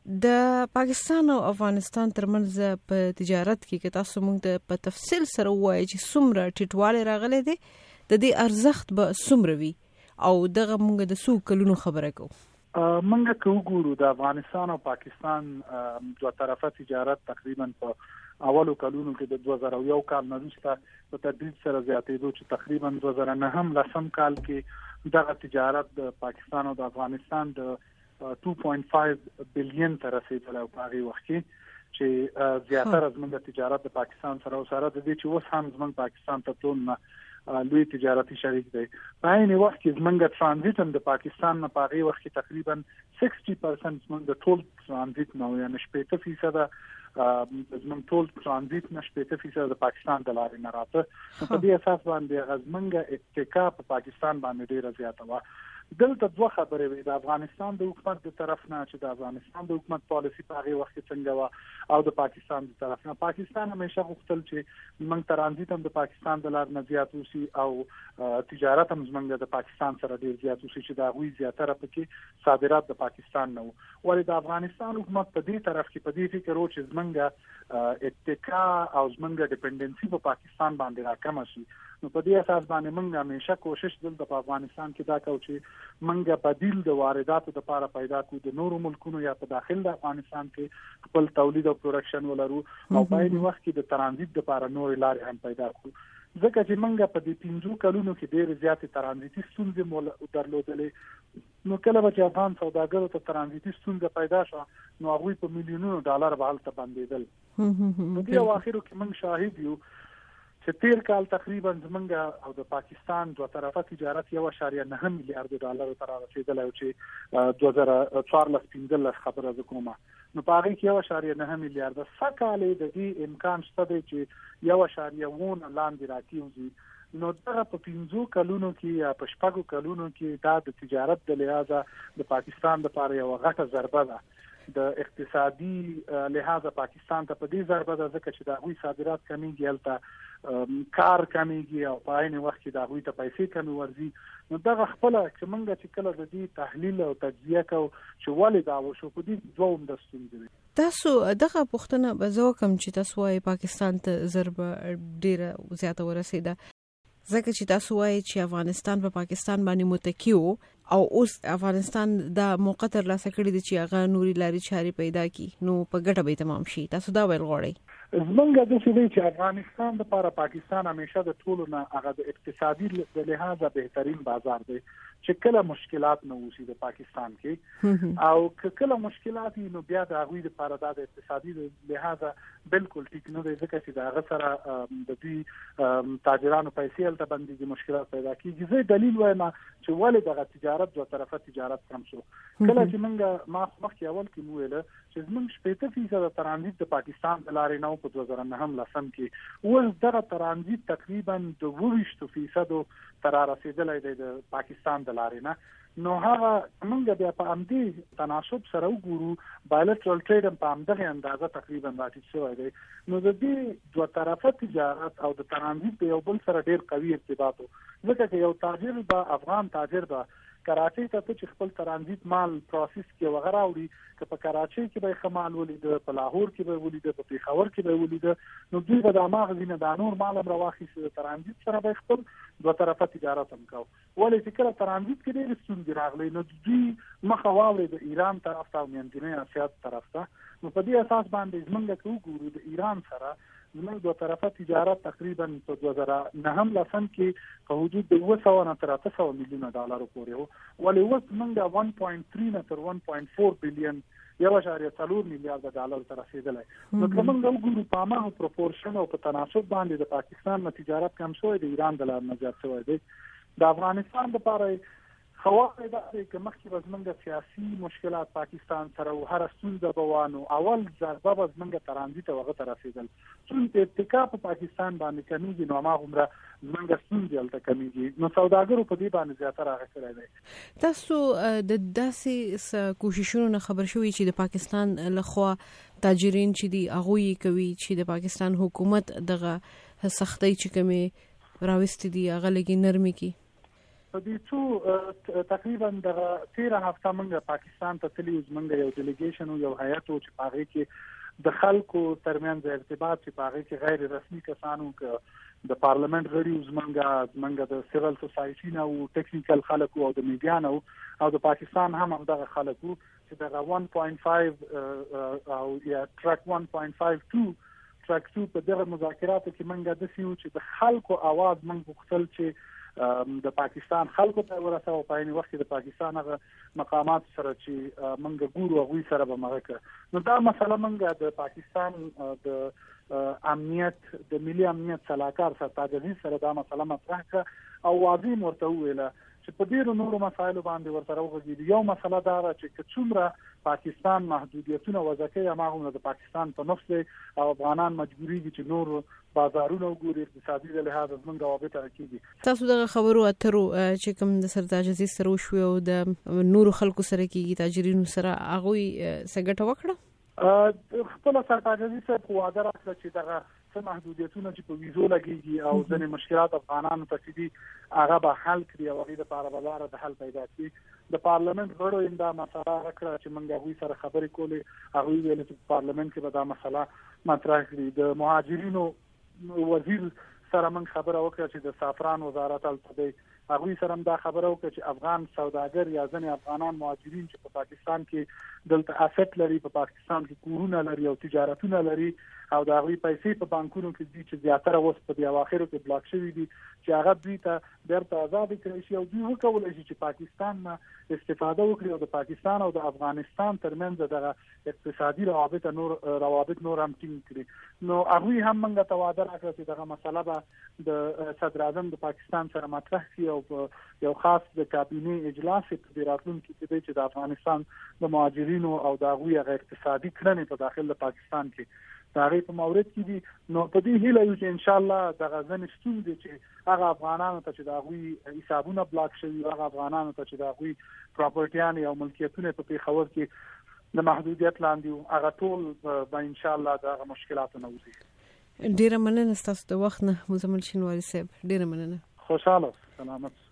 د پاکستان او افغانستان ترمنځ په تجارت کې که تاسو موږ ته په تفصیل سره ووایئ چې څومره ټیټوالی راغلی دی، د دې ارزښت به څومره وي او دغه موږ د څو کلونو خبره کوو؟ موږ که وګورو د افغانستان او پاکستان دوه طرفه تجارت تقریبا په اولو کلونو کې د 2001 کال نه وروسته په تدریج سره زیاتېدو چې تقریبا 2009 کال کې دغه تجارت د پاکستان او د افغانستان د 2.5 بلین ته رسیدلی او په هغې وخت کې چې زیاتره زموږ تجارت د پاکستان سره او سره د دې چې اوس هم زموږ پاکستان ته ټول لوی تجارتي شریک دی. په عین وخت کې زموږ ترانزیت هم د پاکستان نه په هغې وخت کې تقریبا 60% زموږ د ټول ترانزیت نه یعنې 80% زموږ ټول ترانزیت نه 80% د پاکستان د لارې نه راته. په دې اساس باندې زموږ اتکا په پاکستان باندې ډېره زیاته وه. دلته دوه خبرې وي، د افغانستان د حکومت د طرف نه چې د افغانستان د حکومت پالیسي په هغې وخت کې څنګه وه او د پاکستان د طرف نه. پاکستان همیشه غوښتل چې موږ ترانزیت هم د پاکستان د لارې نه زیات وشي او تجارت هم زموږ د پاکستان سره ډېر زیات وشي چې د هغوی زیاتره پکې صادرات د پاکستان نه وو. ولې د افغانستان حکومت په دې طرف کې په دې فکر و چې زموږ اتکا او زموږ ډیپنډنسي په پاکستان باندې راکمه شي. نو په دې اساس باندې موږ همیشه کوشش دلته په افغانستان کې دا کوو چې موږ بدیل د وارداتو لپاره پیدا کړو، د نورو ملکونو یا په داخل د افغانستان کې خپل تولید او پروډکشن ولرو او په عین وخت کې د ترانزیت لپاره نورې لارې هم پیدا کړو. ځکه چې موږ په دې 15 کلونو کې ډېرې زیاتې ترانزیتي ستونزې درلودلې، نو کله به چې افغان سوداګرو ته ترانزیتي ستونزه پیدا شوه نو هغوی په میلیونونو ډالر به هلته بندېدل. نو دې اواخرو کې موږ شاهد یو چې تیر کال تقریبا زمونږ او د پاکستان دوه طرفه تجارت 1.9 میلیارډ ډالر ته رسیدلی او چې 2014-15 خبره زه کومه. نو په هغې کې 1.9 میلیارډ سږکال د دې امکان شته دی چې 1.1 لاندې راکېوځي. نو دغه په 15 کلونو کې یا په 6 کلونو کې دا د تجارت د لحاظه د پاکستان لپاره یوه غټه ضربه ده. د اقتصادي لحاظه پاکستان ته په دې ضربه ده ځکه چې د هغوی صادرات کمیږي، هلته کار کمیږي او په عین وخت کې د هغوی ته پیسې کمې ورځي. نو دغه خپله چې موږ چې کله د دې تحلیل او تجزیه کوو چې ولې دا وشو، په دې دوه عمده ستونزې دي. تاسو دغه پوښتنه به زه وکړم چې تاسو وایئ پاکستان ته ضربه ډېره زیاته ورسېده، ځکه چې تاسو وایئ چې افغانستان په پاکستان باندې متکی و او اوس افغانستان دا موقع ترلاسه کړې ده چې هغه نورې لارې چارې پیدا کړي، نو په ګټه به تمام شي. تاسو دا ویل غواړئ؟ زمونږ داسې دی چې افغانستان لپاره پاکستان همیشه د ټولو نه هغه د اقتصادي د لحاظه بهترین بازار دی چې کله مشکلات نه وشي د پاکستان کې او کله مشکلات نو بیا د هغوی لپاره دا د اقتصادي لحاظه بالکل ټیک نه دی، ځکه چې د هغه سره د دوی تاجرانو پیسې هلته بندېږي، مشکلات پیدا کېږي. زه دلیل وایم چې ولې دغه تجارت دوه طرفه تجارت کم شو. کله چې موږ ما مخکې اول کې مو ویله چې زموږ 80% ترانزیت د پاکستان د لارې نه په 2009 کې اوس دغه ترانزیت تقریبا د 20% ته رارسېدلی دی د پاکستان د لارې نه. نو هغه موږ بیا په همدې تناسب سره وګورو بایلټرل ټریډ هم په همدغې اندازه تقریبا راټیټ شوی دی. نو د دې دوه طرفه تجارت او د ترانزیت د یو بل سره ډېر قوي ارتباط و، ځکه چې یو تاجر به افغان تاجر به کراچۍ ته چې خپل ترانزیت مال پروسس کې وغیره وړي، که په کراچۍ کې به یې مال ولیده، په لاهور کې به یې ولیده، په پېښور کې به یې ولیده، نو دوی به د هماغه ځینې دا نور مال هم راواخیست، د ترانزیت سره به یې خپل دوه طرفه تجارت هم کوو. ولې چې کله ترانزیت کې ډېرې ستونزې راغلی نو دوی مخه واوړې د ایران طرف ته او منځنۍ اسیا طرف ته. نو په دې اساس باندې زموږ که وګورو د ایران سره زموږ دوه طرفه تجارت تقریبا په 2009 کې په حدود د 200 نه تر 800 میلیونه ډالرو پورې و، ولې اوس موږ 1.3 نه تر 1.4 بلین 1.4 میلیارډ ډالر ته رسېدلی. نو که موږ وګورو په هماغه پروپورشن او په تناسب باندې د پاکستان نه تجارت کم شوی، د ایران د لارې نه زیات شوی دی. د افغانستان لپاره خواهی دا دی که مخکې به زمونږ سیاسي مشکلات پاکستان سره و هره ستونزه به وانو اول ضربه به زمونږ ترانزیت او هغه ته رسېدل. څومره ارتکا په پاکستان باندې کمیږي نو هماغومره زمونږ ستونزې هلته کمیږي. نو سوداګرو په دې باندې زیاتره هغه کړی دی. تاسو د داسې کوششونو نه خبر شوي چې د پاکستان لخوا تاجرین چې دي هغوی کوي چې د پاکستان حکومت دغه سختۍ چې کومې راوستې دي هغه لږې نرمې کړي؟ په دې څو تقریبا د 13 هفته موږ پاکستان ته تللی موږ یو ډیلیګیشن یو هیئت چې پاره کې د خلکو ترمنځ ارتباط چې پاره کې غیر رسمي کسانو د پارلیمنت غړي زمونږ د سیویل سوسایټي او ټیکنیکل خلکو او د میډیا او د پاکستان هم دغه خلکو چې دغه 1.5 او یا ټریک 1.52 ټریک 2 په دغه مذاکراتو کې موږ د سیو چې د خلکو आवाज موږ وختل چې د پاکستان خلکو ته ورسو په عین وخت د پاکستان هغه مقامات سره چې موږ ګورو غوي سره به مرکه نو دا مسله موږ د پاکستان د امنیت د ملي امنیت صلاحکار سره تاجدي سره دا مسله مطرح کړه او واضح مرته ویله چې په ډیرو نورو مسایلو باندې ورسره وغږیږي یو مسله دا چې څومره پاکستان محدودیتونه وځکه یا ماغه د پاکستان په نفس او افغانان مجبوری دي چې نور بازارونه وګوري اقتصادي له لحاظه موږ واقعي ترکیږي تاسو دغه خبرو اترو چې کوم د سردار عزیز سره وشو او د نورو خلکو سره کیږي تاجرینو سره هغه سګټه وکړه خپل سردار عزیز سره وعده راکړه چې دغه څه محدودیتونه چې په ویزو لګيږي او ځینې مشکلات افغانانو ته دي هغه به حل کړي او هغه لپاره به لاره د حل پیدا کړي د پارلیمنت غړو انده مسله راکړه چې موږ هغوی سره خبرې کولې هغوی ویل چې پارلیمنت کې به دا مسله مطرح کړي د مهاجرینو وزیر سره موږ خبره وکړه چې د سافران وزارت التبی هغوی سره دا خبره وکړه چې افغان سوداګر یا ځینې افغانان مهاجرین چې په پاکستان کې دلته اسټ لري په پاکستان کې کورونه لري او تجارتونه لري او دا غوي پیسې په بانکونو کې دي چې زیاتره اوس په دی اواخرو کې بلاک شوی دي چې هغه دوی ته بیرته آزاد کړي شي او دوی وکولای شي چې پاکستان نه استفاده وکړي او د پاکستان او د افغانستان ترمنځ دغه اقتصادي روابط نور هم ټینګ کړي نو هغه هم موږ ته وعده راکړه چې دغه مسله به د صدر اعظم د پاکستان سره مطرح کړي او یو خاص د کابینه اجلاس په راتلونکي کې چې د افغانستان د مهاجرینو او د هغوی اقتصادي کړنې په داخل د پاکستان کې دغه په مورد کې دي نو په دې هیله یو چې ان شاء الله د غزن ستوندې چې هغه افغانانو ته چې دغه حسابونه بلاک شوي هغه افغانانو ته چې دغه پراپرټیان او ملکیتونه په پیښور کې د محدودیت لاندې هغه ټول به ان شاء الله د مشکلاتو نه وځي ډیره مننه تاسو د وخت نه مزمل شینواری صاحب ډیره مننه خوشاله سلامت